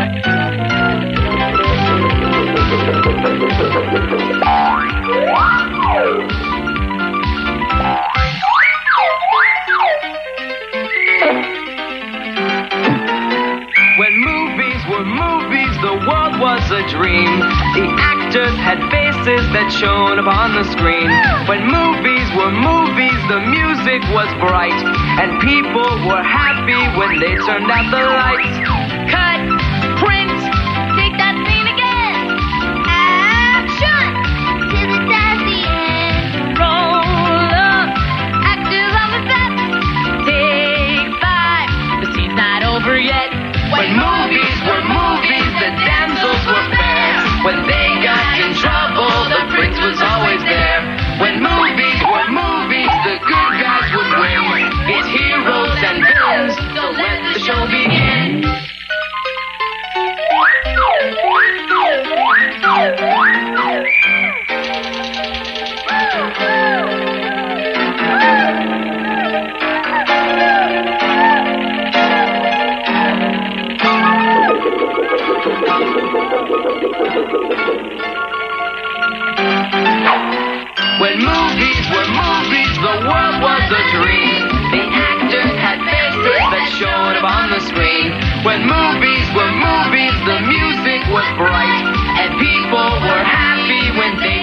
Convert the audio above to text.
When movies were movies, the world was a dream. The actors had faces that shone upon the screen. When movies were movies, the music was bright, and people were happy when they turned out the lights. Cut, print, take that scene again. Action, till it's at the end. Roll up, actors on the set. Take 5, the scene's not over yet. When movies were movies, the damsels were fair. When they got in trouble, the prince was always there. When movies were movies, the good guys would win. It's heroes and villains, so let the show begin. When movies were movies, the world was a dream. The actors had faces that shone upon the screen. When movies were movies, the music was bright, and people were happy when they